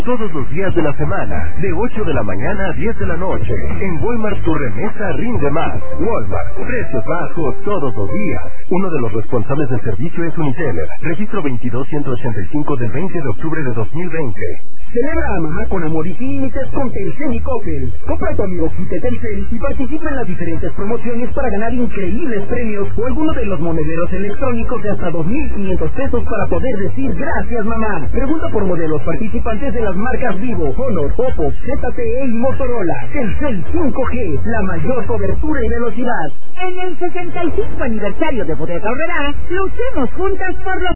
Todos los días de la semana, de 8 de la mañana a 10 de la noche. En Walmart tu remesa rinde más. Walmart, precios bajos todos los días. Uno de los responsables del servicio es Uniteller. Registro 22185 del 20 de octubre de 2020. Celebra a mamá con amor y sin límites con Telcel y Coppel. Compra a tu amigo kit de Telcel y participa en las diferentes promociones para ganar increíbles premios o alguno de los monederos electrónicos de hasta 2,500 pesos para poder decir gracias mamá. Pregunta por modelos participantes de las marcas Vivo, Honor, Oppo, ZTE y Motorola. Telcel 5G, la mayor cobertura y velocidad. En el 65 aniversario de Bodega Aurrerá, luchemos juntas por los